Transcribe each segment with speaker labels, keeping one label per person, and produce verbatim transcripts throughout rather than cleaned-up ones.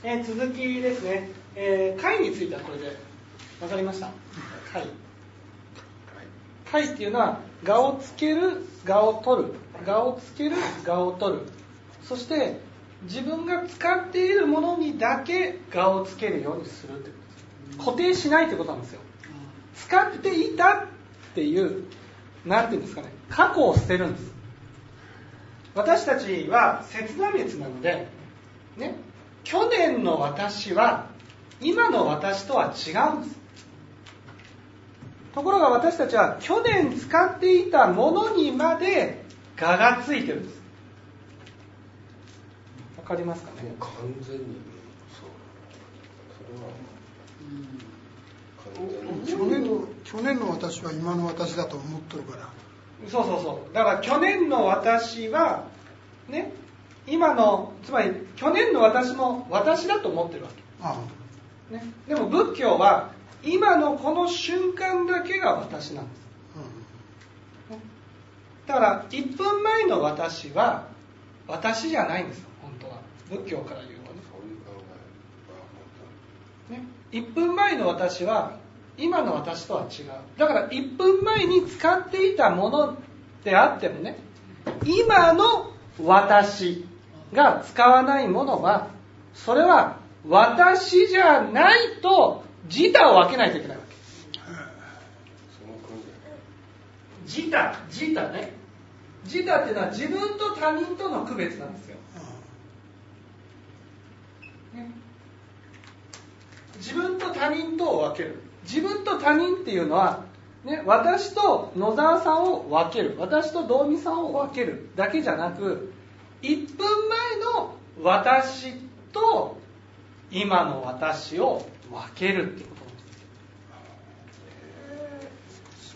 Speaker 1: えー、続きですね、えー、解についてはこれで分かりました。解解っていうのは我をつける、我を取る、我をつける、我を取る、そして自分が使っているものにだけ我をつけるようにするということです。固定しないということなんですよ。使っていたっていうなんていうんですかね、過去を捨てるんです。私たちは切断滅なのでね、去年の私は今の私とは違うんです。ところが私たちは去年使っていたものにまで我がついてるんです。わかりますかね。
Speaker 2: もう完全にそう。
Speaker 3: 去年の去年の私は今の私だと思っとるから。
Speaker 1: そうそうそう。だから去年の私はね、今のつまり去年の私も私だと思ってるわけ。
Speaker 3: あ
Speaker 1: あね、でも仏教は今のこの瞬間だけが私なんです。
Speaker 3: うん、
Speaker 1: だからいっぷんまえの私は私じゃないんですよ、本当は。仏教から言うとね。ね、いっぷんまえの私は今の私とは違う。だからいっぷんまえに使っていたものであってもね、今の私が使わないものは、それは私じゃないと自他を分けないといけないわけ。自他、自他ね。自他っていうのは自分と他人との区別なんですよ。ね、自分と他人とを分ける。自分と他人っていうのは、ね、私と野沢さんを分ける、私と道美さんを分けるだけじゃなく、いっぷんまえの私と今の私を分けるっていうことなんです。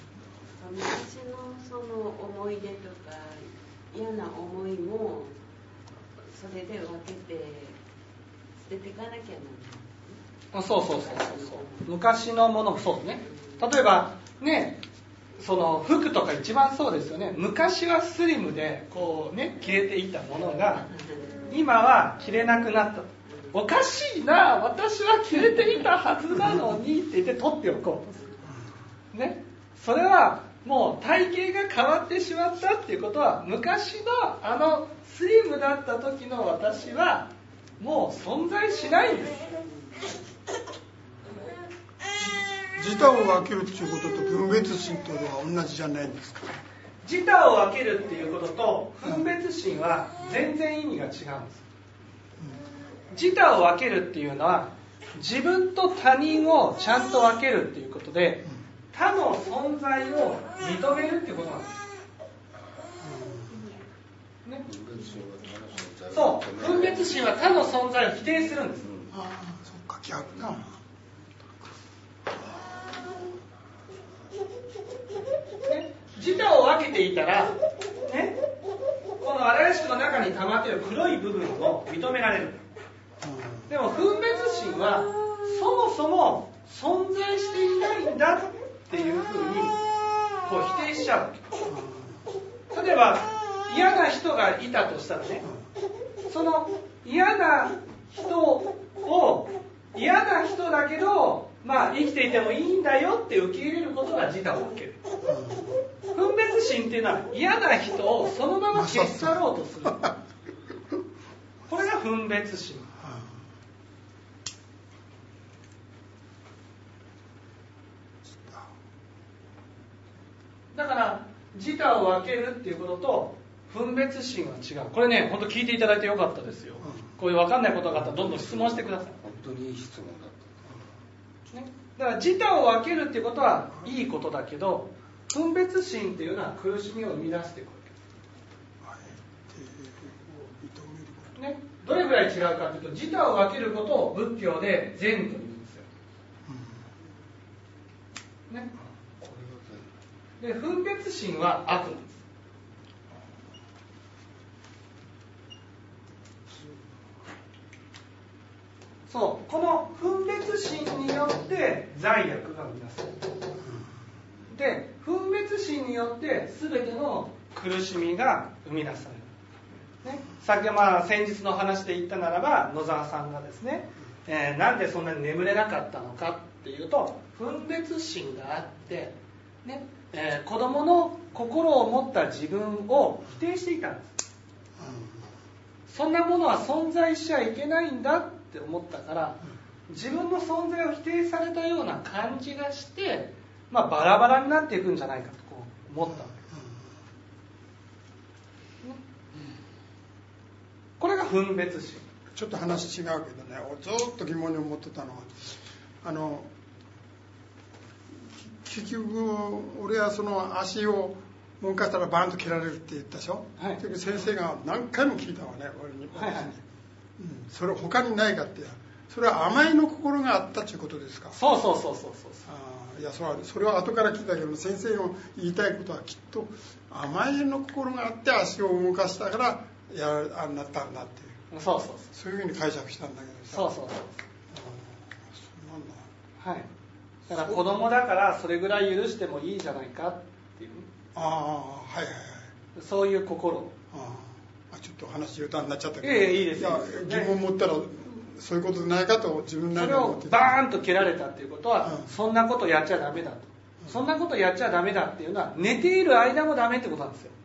Speaker 4: 昔のその思い出とか嫌な思いもそれで分けて捨てていかなきゃならない。
Speaker 1: そうそうそうそうそう。昔のものもそうね。例えばね、その服とか一番そうですよね。昔はスリムでこうね着れていたものが今は着れなくなった。おかしいな、私は着れていたはずなのにって言って取っておこうとする。ね、それはもう体型が変わってしまったっていうことは、昔のあのスリムだった時の私はもう存在しないんです。
Speaker 3: 自他を分けるっていうことと分別心というのは同じじゃないんですか。
Speaker 1: 自他を分けるっていうことと分別心は全然意味が違うんです。自他を分けるっていうのは自分と他人をちゃんと分けるっていうことで、他の存在を認めるっていうことなんです。ね、そう、分別心は他の存在を否定するんです。
Speaker 3: ああ、そっか、逆か。
Speaker 1: ね、自他を分けていたら、ね、この荒屋敷の中に溜まっている黒い部分を認められる。でも分別心はそもそも存在していないんだっていうふうにこう否定しちゃうわけ。例えば嫌な人がいたとしたらね、その嫌な人を嫌な人だけど、まあ生きていてもいいんだよって受け入れることが自他を分ける。分別心っていうのは嫌な人をそのまま消し去ろうとする。これが分別心。だから自他を分けるっていうことと分別心は違う。これね、本当聞いていただいてよかったですよ。こういう分かんないことがあったらどんどん質問してください。
Speaker 2: 本当にいい質問だった、
Speaker 1: ね、だから自他を分けるっていうことはいいことだけど、分別心っていうのは苦しみを生み出していくわけ。ね、どれぐらい違うかというと、自他を分けることを仏教で善と言うんですよ。ね、で分別心は悪なんです。そう、この分別心によって罪悪が生み出される。で、分別心によって全ての苦しみが生み出される。 ね、さっきまあ先日の話で言ったならば野沢さんがですね、えー、なんでそんなに眠れなかったのかっていうと分別心があって、ねえー、子供の心を持った自分を否定していたんです。そんなものは存在しちゃいけないんだって思ったから自分の存在を否定されたような感じがして、まあ、バラバラになっていくんじゃないかとこう思ったわけです。これが分別心。
Speaker 3: ちょっと話違うけどね、ずっと疑問に思ってたのは、あの結局俺はその足を動かしたらバーンと切られるって言ったでしょ、はい、先生が何回も聞いたわね俺に、はいはい、うん、それ他にないかって、それは甘えの心があったということですか。
Speaker 1: そうそうそうそうそう。
Speaker 3: あ、いや、それはそれは後から聞いたけど、先生の言いたいことはきっと甘えの心があって足を動かしたからやあなったんだっていう、
Speaker 1: そうそうそう、
Speaker 3: そういうふうに解釈したんだけどさ。
Speaker 1: そうそうそう、
Speaker 3: あ、そうなんだ。
Speaker 1: はい、だから子供だからそれぐらい許してもいいじゃないかっていう、
Speaker 3: ああ、はいはいはい、
Speaker 1: そういう心。
Speaker 3: ああ、ちょっと話言うたになっちゃったけど、
Speaker 1: ええ、いいですよ。
Speaker 3: 疑問持ったらそういうことじゃないかと自分なりに思ってた。
Speaker 1: それをバーンと蹴られたっていうことは、うん、そんなことやっちゃダメだと、うん、そんなことやっちゃダメだっていうのは寝ている間もダメってことなんですよ。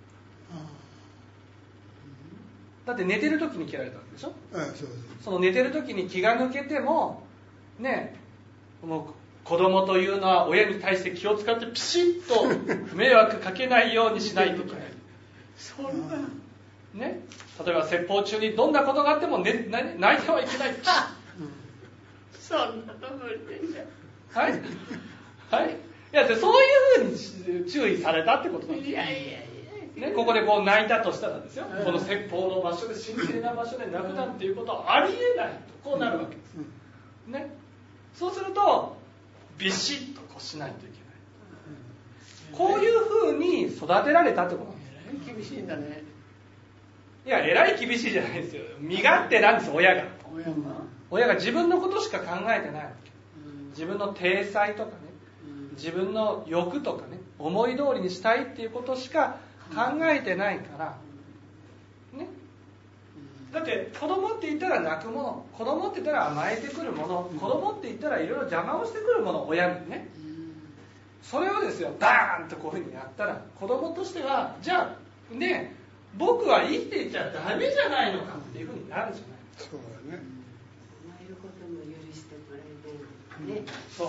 Speaker 1: だって寝てる時に蹴られたわけでしょ、うん、そうです。その寝てる時に気が抜けてもね、もう子供というのは親に対して気を使ってピシッと迷惑かけないようにしないといけない。そんなね、例えば説法中にどんなことがあっても、ね、泣いてはいけない。
Speaker 4: そんなと無理でしょ。
Speaker 1: はいはい。いや、そういうふうに注意されたってことなんですよ。いやいやいや。ね、ここでこう泣いたとしたらですよ、この説法の場所で神聖な場所で泣くなんていうことはありえないとこうなるわけです、ね、そうするとビシッとこうしないといけない、こういうふうに育てられたってことなんです。
Speaker 2: 厳しいんだね。
Speaker 1: いや、えらい厳しいじゃないですよ。身勝手なんです、親が。
Speaker 2: 親が
Speaker 1: 親が自分のことしか考えてないわけ。自分の体裁とかね、自分の欲とかね、思い通りにしたいっていうことしか考えてないからね。だって子供って言ったら泣くもの、子供って言ったら甘えてくるもの、子供って言ったらいろいろ邪魔をしてくるもの、親にね。それをですよ、バーンとこういうふうにやったら子供としては、じゃあね、僕は生きていちゃダメじゃないのかっていうふうになるじゃない。
Speaker 3: そうだね。
Speaker 4: 甘えることも許してもらえないね、うん、
Speaker 1: そう。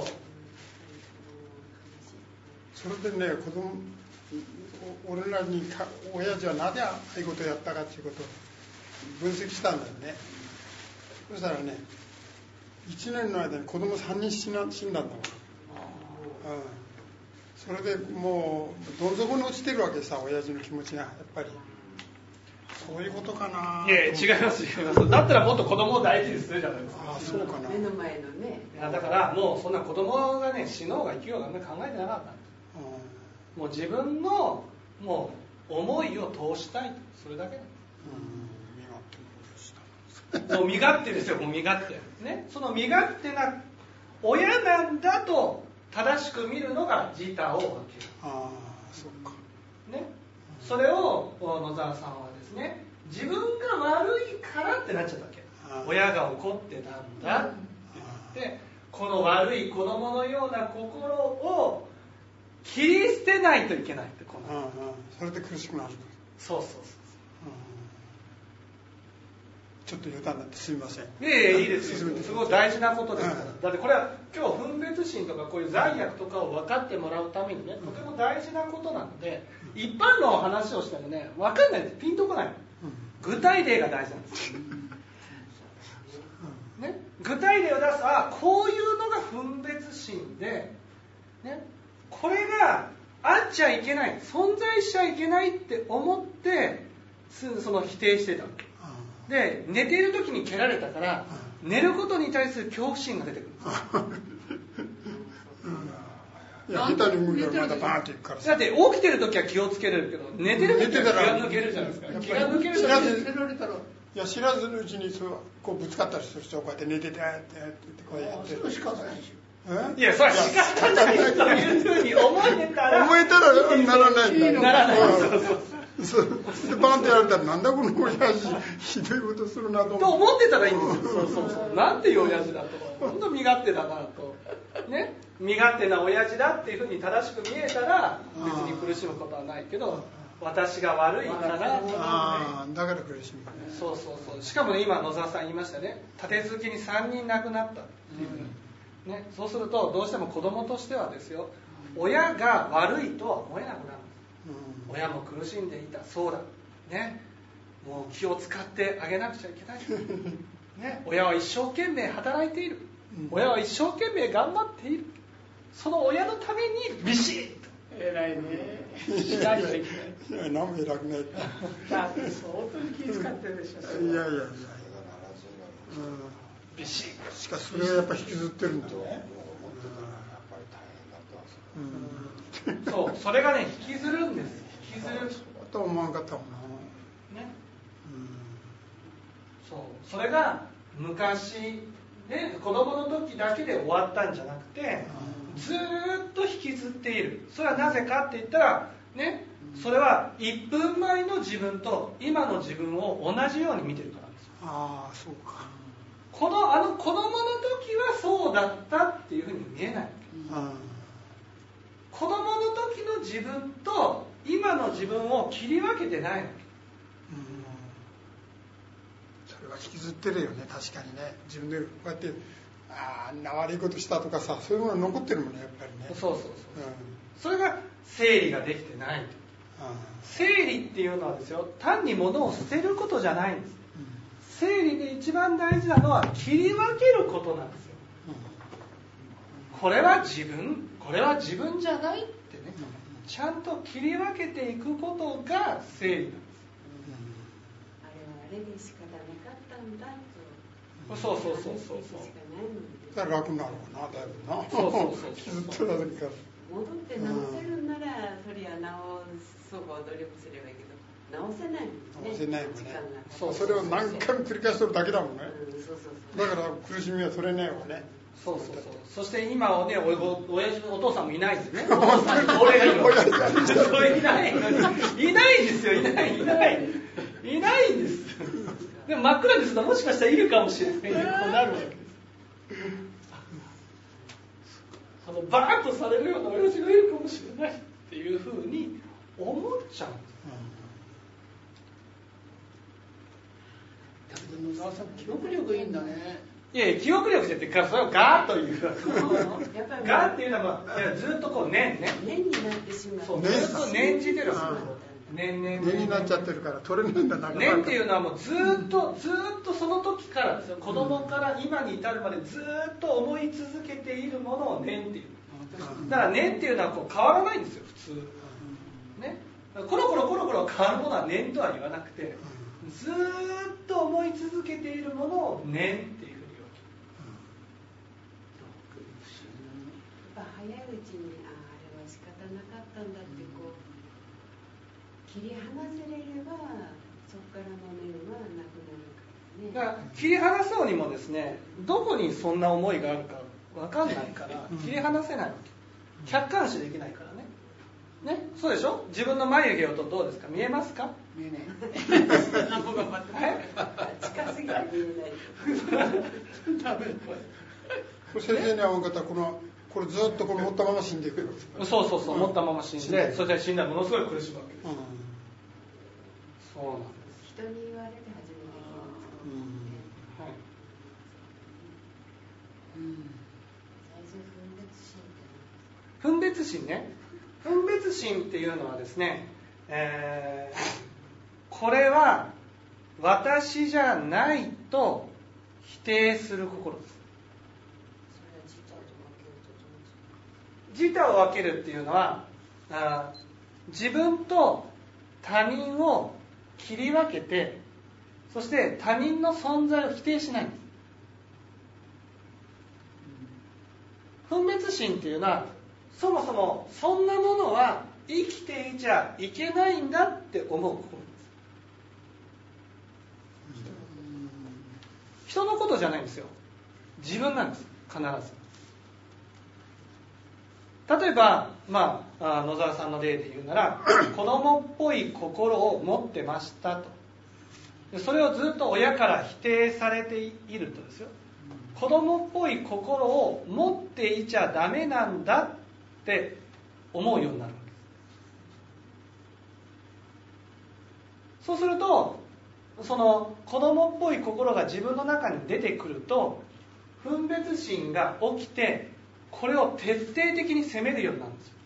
Speaker 3: それでね、子供俺らにか親父はなぜああいうことをやったかっていうことを分析したんだよね。そしたらね、いちねんの間に子供さんにん死んだんだもん、うん、それでもうどん底に落ちてるわけさ、親父の気持ちがやっぱり。そういうことかな。
Speaker 1: いやいや違います違います。だったらもっと子供を大事にするじゃないですか。
Speaker 3: ああ、そうかな。
Speaker 4: 目の前のね。
Speaker 1: いやだからもうそんな子供がね死のうが生きようがあんまり考えてなかったんです、うん、もう自分のもう思いを通したいと、それだけなんです。うん、身勝手なことした。もう身勝手ですよ、もう身勝手ね。その身勝手な親なんだと正しく見るのが自他を分ける。
Speaker 3: ああ、そっか
Speaker 1: ね。それを野沢さんはですね、自分が悪いからってなっちゃったわけ。親が怒ってたんだって言って、この悪い子供のような心を切り捨てないといけないって、この、
Speaker 3: うんうん、それで苦しくなる。
Speaker 1: そうそうそう、うん、
Speaker 3: ちょっと余談になってすみません。
Speaker 1: いえいえ、いいですよ。すごい大事なことですから、うん、だってこれは今日分別心とかこういう罪悪とかを分かってもらうためにね、とても大事なことなので、一般の話をしてもね分かんないです、ピンとこない、うん、具体例が大事なんですよ、ね、具体例を出す、あこういうのが分別心で、ね、これがあっちゃいけない、存在しちゃいけないって思ってその否定してたわけで、寝ている時に蹴られたから寝ることに対する恐怖心が出てくる
Speaker 3: いや、下手に向いたらまたバーンっていくからさ。
Speaker 1: だって起きてる時は気をつけれるけど、寝てる時は気が抜けるじゃないですか。気が抜ける
Speaker 3: 知らずにいや知らずのうちにそうこうぶつかったりする人をこうやって寝ててってこうやって。
Speaker 2: それ仕方ないでし
Speaker 1: ょ。いや、それは仕方ないというふうに思えたら
Speaker 3: 思えたらならないんだ。
Speaker 1: ならない。そうそう
Speaker 3: そうでバンってやられたらなんだこの親父ひどいことするなと
Speaker 1: と
Speaker 3: 思って
Speaker 1: 思ってたらいいんですよ。そうそうそう。なんていう親父だと。本当身勝手だなと。ね。身勝手な親父だっていうふうに正しく見えたら別に苦しむことはないけど、私が悪いから。
Speaker 3: ああだから苦しむね。
Speaker 1: そうそうそう。しかもね、今野沢さん言いましたね。立て続けにさんにん亡くなったっていうふうに。ね。そうするとどうしても子供としてはですよ。親が悪いとは思えなくなる。親も苦しんでいた。そうだ。ね。もう気を使ってあげなくちゃいけない。ね。親は一生懸命働いている。親は一生懸命頑張っている。その親のためにビシッと。
Speaker 5: 偉いね。
Speaker 1: しないといけない。
Speaker 3: いや何も偉くない。
Speaker 5: だって相当に気遣ってるでしょ。
Speaker 3: いやいやいや。
Speaker 1: ビシッ。
Speaker 3: しかしそれはやっぱ引きずってるんだね。
Speaker 1: そう、それがね引きずるんです。引きずる。
Speaker 3: と思わんかったもんな。
Speaker 1: ね。そう、それが昔ね、子供の時だけで終わったんじゃなくて、ずーっと引きずっている。それはなぜかって言ったらね、それはいっぷんまえの自分と今の自分を同じように見てるからです。
Speaker 3: ああ、そうか。
Speaker 1: このあの子供の時はそうだったっていうふうに見えない。子供の時の自分と今の自分を切り分けてないわけ。
Speaker 3: それは引きずってるよね、確かにね。自分でこうやってあんな悪いことしたとかさ、そういうもの残ってるもんね、やっぱりね。
Speaker 1: そうそうそう、うん、それが整理ができてない。整理っていうのはですよ、単に物を捨てることじゃないんです。整理で一番大事なのは切り分けることなんですよ。これは自分、これは自分じゃないってね、ちゃんと切り分けていくことが整理なんです。
Speaker 4: あれはあれで仕方なかったんだと。
Speaker 1: そうそうそうそうそう。
Speaker 3: だから楽になるわな、だいぶな。
Speaker 1: そうそうそう。
Speaker 3: 引きずってた時から。
Speaker 4: 戻って直せるなら、そりゃ直そう努力すればいいけど、直せないもんね。
Speaker 3: 直せないもんね。
Speaker 1: そう
Speaker 3: それを何回も繰り返しとるだけだもんね。
Speaker 4: うん、そうそうそう。
Speaker 3: だから苦しみは取れないわね。
Speaker 1: そうそうそう。そして今はね、お親父のお父さんもいないんですね。お父さんに俺がいるの。いないのに。いないんですよ。いない、いない。いないんです。でも真っ暗ですともしかしたらいるかもしれないね。こうなるわけです。あのバーンとされるような親父がいるかもしれないっていうふうに思っちゃうんです。
Speaker 5: だけど野沢さん記憶力いいんだね。
Speaker 1: いやいや、記憶力じゃってからそれをガーッというガーっていうのは、いやずっとこう念ね
Speaker 4: 念になってしまう。
Speaker 1: そうずっと念じてるんですよ。念念
Speaker 3: 念になっちゃってるから取れないんだな。
Speaker 1: 念っていうのはもうずっとずっとその時からですよ。子供から今に至るまでずっと思い続けているものを念っていう。だから念っていうのはこう変わらないんですよ、普通。ね。コロコロコロコロ変わるものは念とは言わなくて、ずっと思い続けているものを念っていうふうに言う。
Speaker 4: やっぱ早いうちに、ああ、あれは仕方なかったんだってこう切り離せれれば、そこからの念はなくなるからね。
Speaker 1: だから切り離そうにもですね、どこにそんな思いがあるか分かんないから切り離せないわけ。客観視できないからね。ね、そうでしょ。自分の眉毛をとどうですか、見えますか。
Speaker 5: 見えない。
Speaker 4: 何も頑張ってない。近すぎて見えない。
Speaker 5: ダメ。
Speaker 3: 先生に会う方はこのこれずっとこの持ったまま死んでいくよ。
Speaker 1: そうそうそう、持ったまま死んで、それで死んだらものすごい苦しむわけです。そうなんです。
Speaker 4: 人に言われて初めて気がつく。
Speaker 1: はい。
Speaker 4: 最初分別心って
Speaker 1: 分別心ね。分別心っていうのはですね、えー、これは私じゃないと否定する心です。自他を分けるっていうのは、あ自分と他人を切り分けて、そして他人の存在を否定しないんです。分別心っていうのは、そもそもそんなものは生きていちゃいけないんだって思う心です。人のことじゃないんですよ。自分なんです、必ず。 例えば、まあ、野沢さんの例で言うなら子供っぽい心を持ってましたと。でそれをずっと親から否定されているとですよ、子供っぽい心を持っていちゃダメなんだって思うようになるわけです。そうするとその子供っぽい心が自分の中に出てくると分別心が起きて、これを徹底的に責めるようになるんですよ。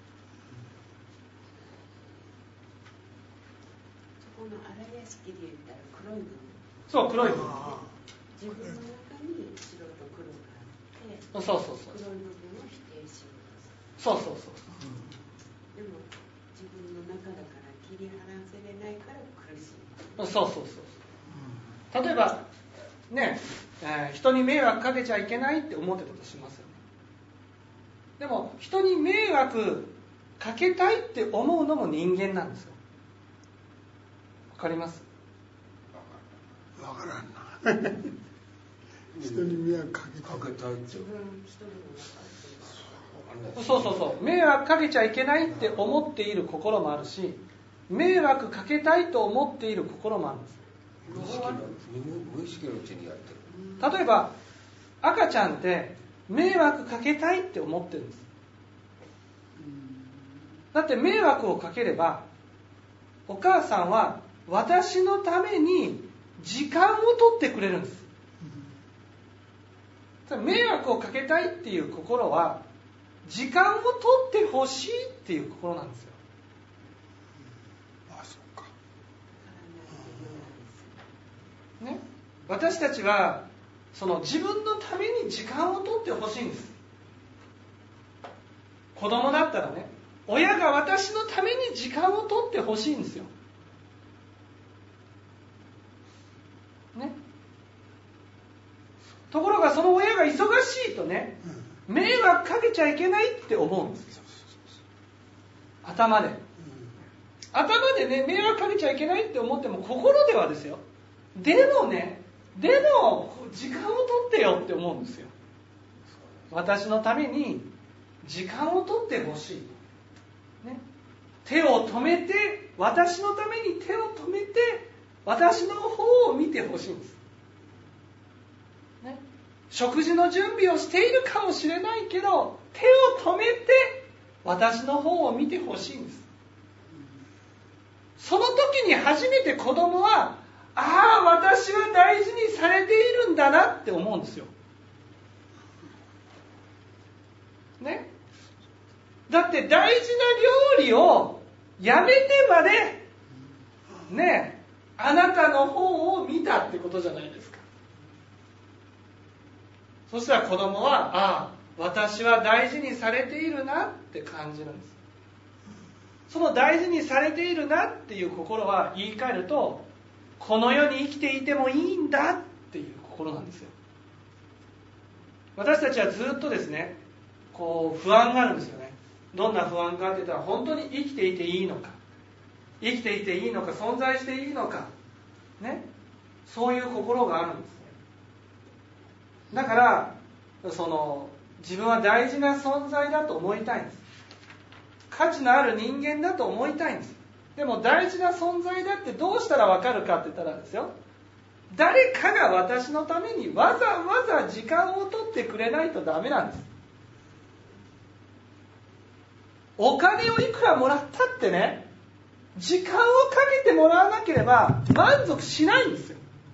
Speaker 4: そこの荒屋敷で言ったら黒い部分、
Speaker 1: そう黒い部分、
Speaker 4: 自分の中に白と黒があって、
Speaker 1: そうそうそう
Speaker 4: 黒い部分を否定しよう
Speaker 1: そうそうそう、
Speaker 4: でも自分の中だから切り離せれないから苦しい。
Speaker 1: そうそうそうそう、例えばね、えー、人に迷惑かけちゃいけないって思ってたとしますよね。でも人に迷惑かけたいって思うのも人間なんですよ。わかります？
Speaker 3: わからんな人に迷惑かけたい
Speaker 2: かけたいって
Speaker 4: 自分一人の中で
Speaker 1: そうそうそう、迷惑かけちゃいけないって思っている心もあるし、迷惑かけたいと思っている心もあるんです。
Speaker 2: 無意識の無意識のうちにやってる。
Speaker 1: 例えば赤ちゃんって迷惑かけたいって思ってるんです。だって迷惑をかければお母さんは私のために時間を取ってくれるんです。迷惑をかけたいっていう心は時間を取ってほしいっていう心なんですよ。
Speaker 3: あ、そうか。
Speaker 1: ね、私たちはその自分のために時間を取ってほしいんです。子供だったらね、親が私のために時間を取ってほしいんですよ。ね。ところがその親が忙しいとね、迷惑かけちゃいけないって思うんですよ。頭で。頭でね、迷惑かけちゃいけないって思っても心ではですよ。でもね、でも時間を取ってよって思うんですよ。私のために時間を取ってほしい、ね、手を止めて、私のために手を止めて私の方を見てほしいんです、ね、食事の準備をしているかもしれないけど手を止めて私の方を見てほしいんです。その時に初めて子供は、ああ私は大事にされているんだなって思うんですよ、ね、だって大事な料理をやめてまでね、あなたの方を見たってことじゃないですか。そしたら子供は、ああ私は大事にされているなって感じるんです。その大事にされているなっていう心は言い換えると、この世に生きていてもいいんだっていう心なんですよ。私たちはずっとですね、こう不安があるんですよね。どんな不安かって言ったら、本当に生きていていいのか、生きていていいのか、存在していいのか、ね、そういう心があるんですね。だからその自分は大事な存在だと思いたいんです。価値のある人間だと思いたいんです。でも大事な存在だってどうしたら分かるかって言ったらですよ、誰かが私のためにわざわざ時間を取ってくれないとダメなんです。お金をいくらもらったってね、時間をかけてもらわなければ満足しないんですよ、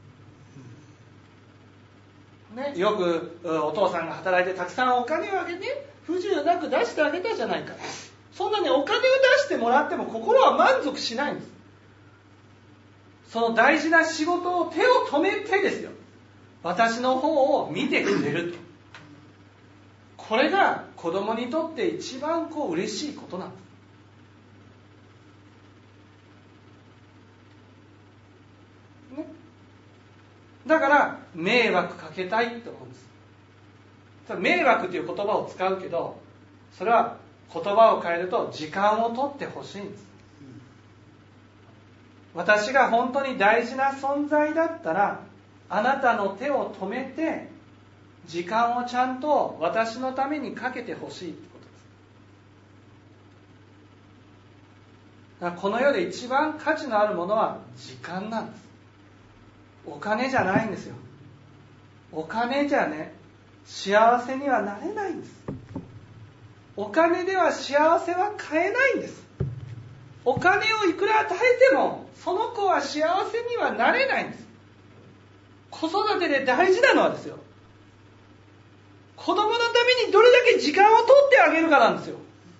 Speaker 1: ね、よくお父さんが働いてたくさんお金をあげて不自由なく出してあげたじゃないか。そんなにお金を出してもらっても心は満足しないんです。その大事な仕事を手を止めてですよ、私の方を見てくれると。これが子供にとって一番こう嬉しいことなんです。ね、だから迷惑かけたいと思うんです。迷惑という言葉を使うけど、それは言葉を変えると時間を取ってほしいんです。私が本当に大事な存在だったら、あなたの手を止めて時間をちゃんと私のためにかけてほしいってことです。 だからこの世で一番価値のあるものは時間なんです。お金じゃないんですよ。お金じゃね、幸せにはなれないんです。お金では幸せは買えないんです。お金をいくら与えてもその子は幸せにはなれないんです。子育てで大事なのはですよ、子供のためにどれだけ時間を取ってあげるかなんですよ。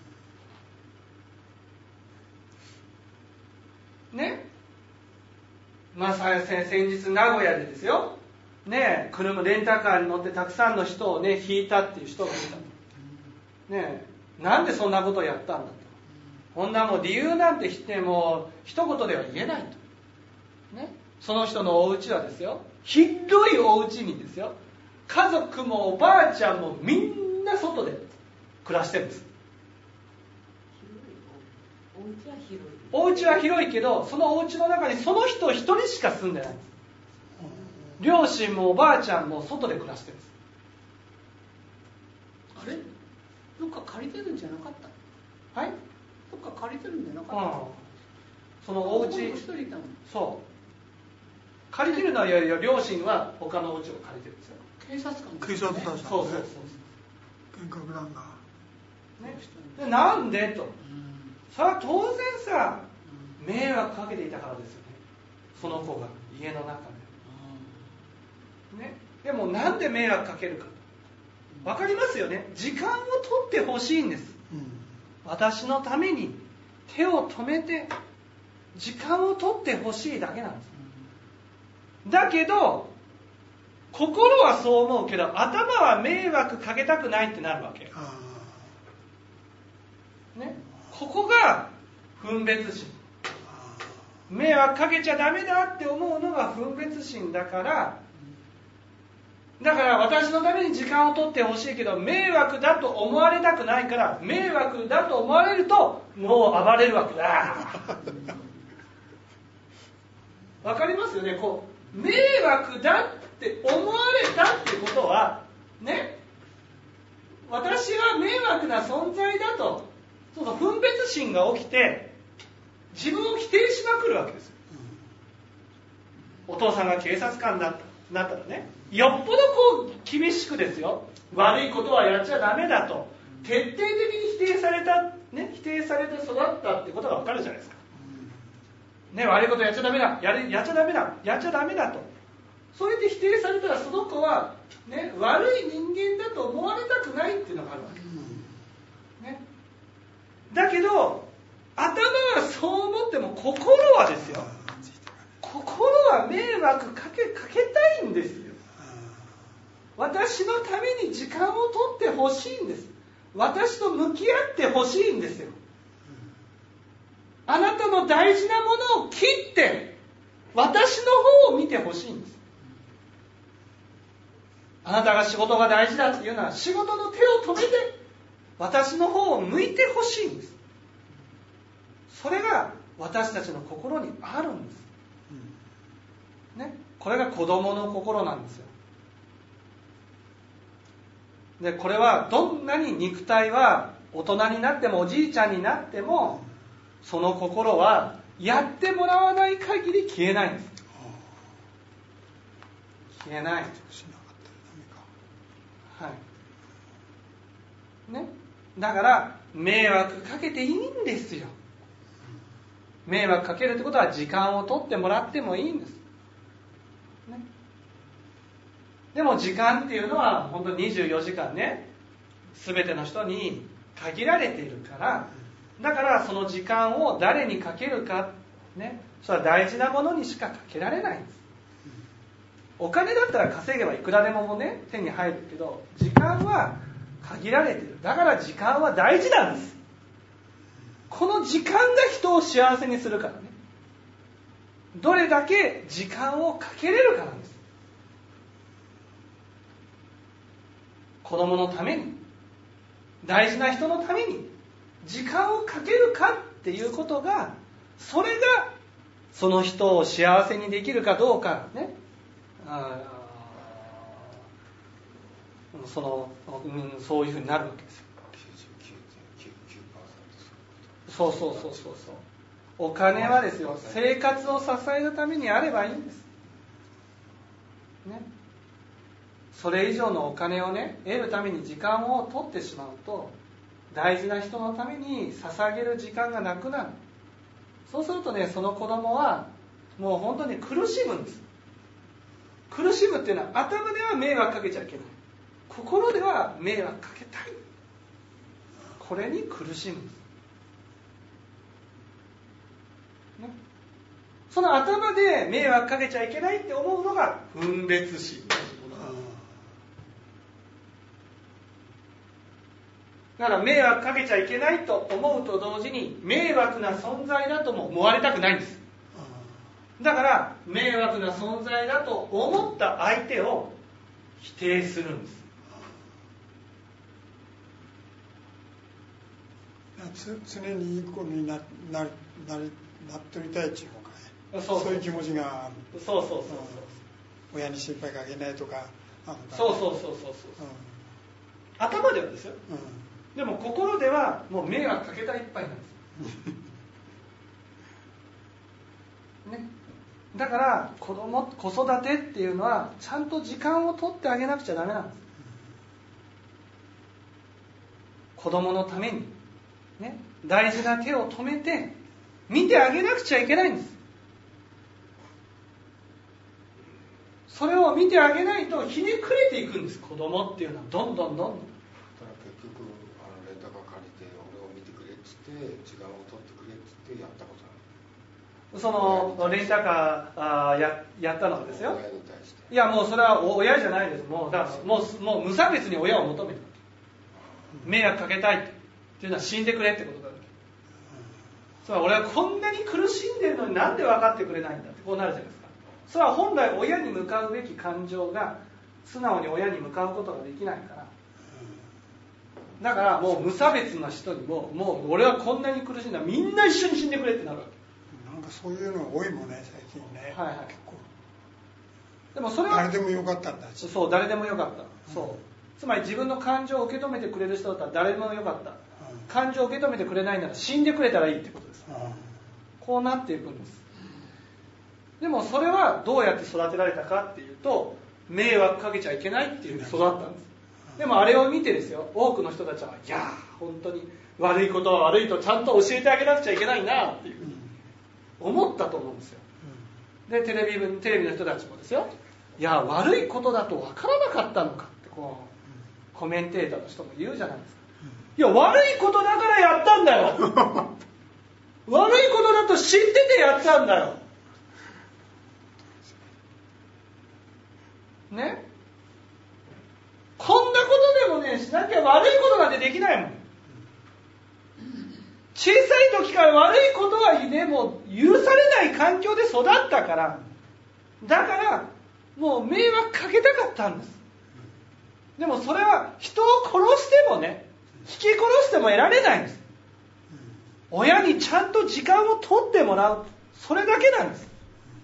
Speaker 1: ね、まあ先日名古屋でですよ、ね、車レンタカーに乗ってたくさんの人をね引いたっていう人がいた。ね、なんでそんなことをやったんだと。こんなもう理由なんてしても一言では言えないと。ね、その人のお家はですよ、広いお家にですよ、家族もおばあちゃんもみんな外で暮らしてるんです。
Speaker 4: お家は広い。
Speaker 1: お家は広いけど、そのお家の中にその人一人しか住んでないんです。両親もおばあちゃんも外で暮らしてるんです。
Speaker 5: あれどっか借りてるんじゃなかった？
Speaker 1: はい、
Speaker 5: どっか借りてるんじゃなかった？
Speaker 1: うん、そのお家
Speaker 5: 一人いたの。
Speaker 1: そう借りてるのは、いやいや両親は他のお家を借りてるんですよ。
Speaker 5: 警察官、ね、
Speaker 3: 警察官、ね、
Speaker 1: そうそうそう、
Speaker 3: 見学団が、
Speaker 1: ね、でなんでと、うん、それは当然さ、迷惑かけていたからですよね、その子が家の中で、ね、でもなんで迷惑かけるか、わかりますよね。時間を取ってほしいんです、うん、私のために手を止めて時間を取ってほしいだけなんです。だけど心はそう思うけど頭は迷惑かけたくないってなるわけ、ね、ここが分別心。迷惑かけちゃダメだって思うのが分別心だから、だから私のために時間を取ってほしいけど迷惑だと思われたくないから、迷惑だと思われるともう暴れるわけだ。わかりますよね。こう迷惑だって思われたってことはね、私は迷惑な存在だと、その分別心が起きて自分を否定しまくるわけですよ。お父さんが警察官だったなったらね、よっぽどこう厳しくですよ、悪いことはやっちゃダメだと徹底的に否定された、ね、否定されて育ったってことが分かるじゃないですか、ね、悪いことやっちゃダメだ、やる、やっちゃダメだ、やっちゃダメだと、それで否定されたらその子は、ね、悪い人間だと思われたくないっていうのがあるわけ、ね、だけど頭はそう思っても心はですよ、心は迷惑かけ、かけたいんですよ。私のために時間を取ってほしいんです。私と向き合ってほしいんですよ。あなたの大事なものを切って私の方を見てほしいんです。あなたが仕事が大事だっていうのは仕事の手を止めて私の方を向いてほしいんです。それが私たちの心にあるんです、ね、これが子供の心なんですよ。でこれはどんなに肉体は大人になってもおじいちゃんになってもその心はやってもらわない限り消えないんです。消えない、はいね、だから迷惑かけていいんですよ。迷惑かけるってことは時間を取ってもらってもいいんです、ね、でも時間っていうのは本当ににじゅうよじかんね、全ての人に限られているから、だからその時間を誰にかけるか、ね、それは大事なものにしかかけられないんです。お金だったら稼げばいくらでもね手に入るけど、時間は限られている。だから時間は大事なんです。この時間が人を幸せにするからね。どれだけ時間をかけれるかなんです。子供のために、大事な人のために時間をかけるかっていうことが、それがその人を幸せにできるかどうかね、あその、うん、そういうふうになるわけですよ。そうそうそうそうそう。 お金はですよ、生活を支えるためにあればいいんです、ね、それ以上のお金をね得るために時間を取ってしまうと、大事な人のために捧げる時間がなくなる。そうするとね、その子供はもう本当に苦しむんです。苦しむっていうのは、頭では迷惑かけちゃいけない、心では迷惑かけたい、これに苦しむんです、ね、その頭で迷惑かけちゃいけないって思うのが分別心というものなんです。だから迷惑かけちゃいけないと思うと同時に、迷惑な存在だとも思われたくないんです。だから迷惑な存在だと思った相手を否定するんです。
Speaker 3: つ常にいい子にななななっとりたいっていうのかね、
Speaker 1: そうそう
Speaker 3: そういう気持ちがある。
Speaker 1: そうそうそうそう、うん、
Speaker 3: 親に心配かけないとか、
Speaker 1: そうそうそうそうそう、うん、頭ではですよ、うん、でも心ではもう迷惑かけたいっぱいなんですね。だから子供、子育てっていうのはちゃんと時間を取ってあげなくちゃダメなんです。子供のために、ね、大事な手を止めて見てあげなくちゃいけないんです。それを見てあげないとひねくれていくんです。子供っていうのはどんどんどんどん。だ
Speaker 2: から結局あのレンタカー借りて俺を見てくれっつって時間を取ってくれっつってやったことある。
Speaker 1: そのレンタカーあ や, やったのがですよ。
Speaker 2: 親に対して。
Speaker 1: いやもうそれは親じゃないです。もうだからもうもう無差別に親を求めた。迷惑かけたいっていうのは死んでくれってことだ。それは俺はこんなに苦しんでるのになんで分かってくれないんだってこうなるじゃないですか。それは本来親に向かうべき感情が素直に親に向かうことができないから。だからもう無差別な人にももう俺はこんなに苦しんだみんな一緒に死んでくれってなるわけ。
Speaker 3: なんかそういうの多いもんね最近ね。
Speaker 1: はいはい。
Speaker 3: 結構。
Speaker 1: でもそれは
Speaker 3: 誰でもよかったんだ。
Speaker 1: そう誰でもよかった。そう。うん、つまり自分の感情を受け止めてくれる人だったら誰でもよかった。うん、感情を受け止めてくれないなら死んでくれたらいいってことです。うん、こうなっていくんです。でもそれはどうやって育てられたかっていうと、迷惑かけちゃいけないっていうふうに育ったんです。でもあれを見てですよ、多くの人たちは、いやー本当に悪いことは悪いとちゃんと教えてあげなくちゃいけないなっていうふうに思ったと思うんですよ。でテレビ、テレビの人たちもですよ、いや悪いことだと分からなかったのかってこうコメンテーターの人も言うじゃないですか。いや悪いことだからやったんだよ悪いことだと知っててやったんだよね。こんなことでもねしなきゃ悪いことなんてできないもん。小さい時から悪いことはねもう許されない環境で育ったから、だからもう迷惑かけたかったんです。でもそれは人を殺してもね引き殺しても得られないんです。親にちゃんと時間を取ってもらう、それだけなんです。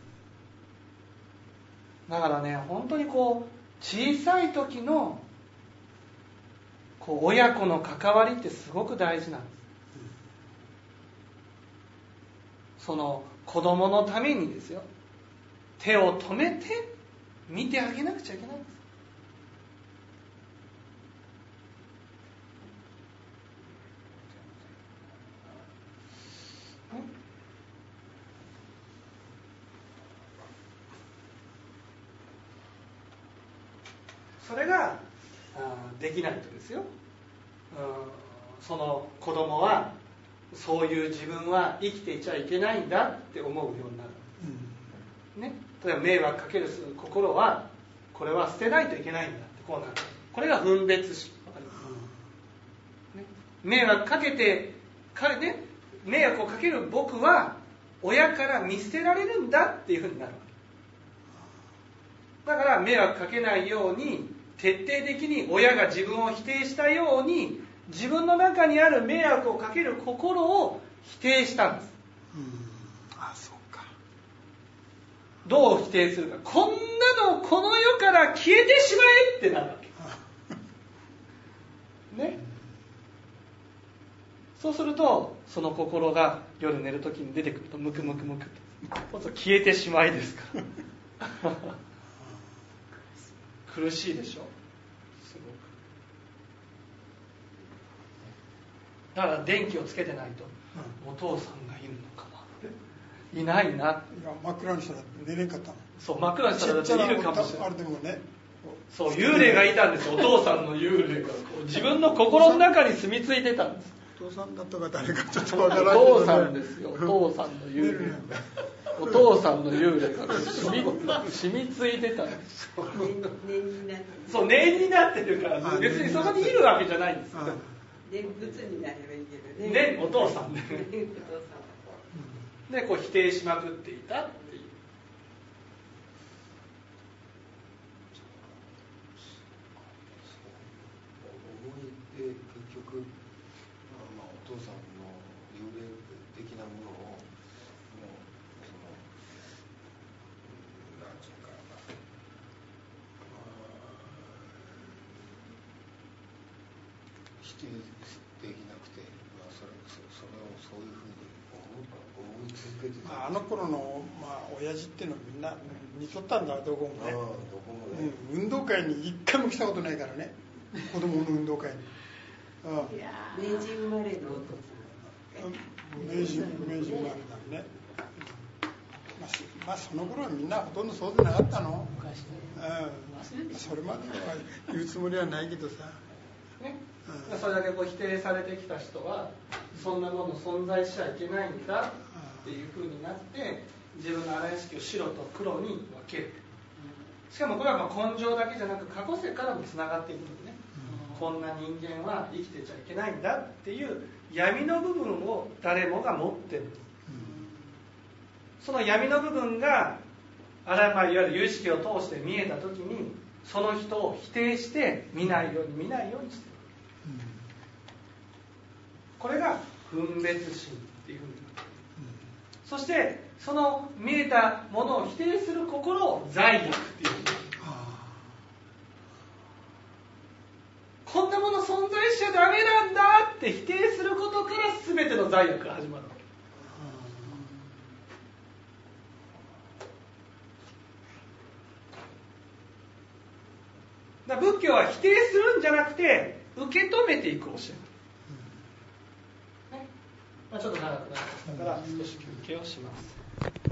Speaker 1: だからね本当にこう小さい時のこう親子の関わりってすごく大事なんです。その子供のためにですよ、手を止めて見てあげなくちゃいけないんです。それができないとですよ、その子供はそういう自分は生きていちゃいけないんだって思うようになる、うんね、例えば迷惑かける心はこれは捨てないといけないんだってこうなる。これが分別心。わかります、ね、迷惑かけて彼ね迷惑をかける僕は親から見捨てられるんだっていうふうになるわけだから、迷惑かけないように徹底的に親が自分を否定したように自分の中にある迷惑をかける心を否定したんです。
Speaker 3: うん、あ、そうか。
Speaker 1: どう否定するか。こんなのこの世から消えてしまえってなるわけね。 そうするとその心が夜寝るときに出てくるとムクムクムクと消えてしまいですから苦しいでしょ、すごく。だから電気をつけてないと、お父さんがいるのかなって、いないな。
Speaker 3: いや真っ暗にしたら寝れんかったの。
Speaker 1: そう、真っ暗にしたらだっているかもしれない。
Speaker 3: あれでもね、
Speaker 1: そう、幽霊がいたんですよ。お父さんの幽霊がこう自分の心の中に住み着いてたんです。
Speaker 3: お父さんだとか誰かちょっとわからないけど、ね、
Speaker 1: お父さんですよ。お父さんの幽霊。お父さんの幽霊が染み、染みついてたんです。そう、念になってるから、別にそこにいるわけじゃないんです。
Speaker 4: 念仏になればいいけどね。
Speaker 1: ね、お父さんで。で、こう否定しまくっていたっていう。
Speaker 2: 思いって結局、まあ、お父さんの幽霊的なものをもうその何て言うかな、否定できなくて、まあ、それそそれをそういうふうに思思い続けてた。
Speaker 3: あの頃の、まあ、親父っていうのはみんな似とったんだ、どこもね。
Speaker 2: どこもね、
Speaker 3: うん、運動会に一回も来たことないからね、子供の運動会に。
Speaker 4: いや明治生まれのお父さん。
Speaker 3: 明治明治生まれだね。まあ、まあその頃はみんなほとんどそうでなかったの。うん、それまでは言うつもりはないけどさ。
Speaker 1: ね、うん、それだけこう否定されてきた人はそんなもの存在しちゃいけないんだっていう風になって自分の荒屋敷を白と黒に分ける。しかもこれはまあ根性だけじゃなく過去世からもつながっていくのでね、うん、こんな人間は生きてちゃいけないんだっていう闇の部分を誰もが持ってる、うん、その闇の部分があら、まあ、いわゆる有意識を通して見えた時にその人を否定して見ないように見ないようにしてる、うん、これが分別心っていうふうになっている、うん、そしてその見えたものを否定する心を罪悪っていう、こんなもの存在しちゃダメなんだって否定することから全ての罪悪が始まるわけ。だから仏教は否定するんじゃなくて受け止めていく教え、ね、まあ、ちょっと長くなりましたから少し休憩をします。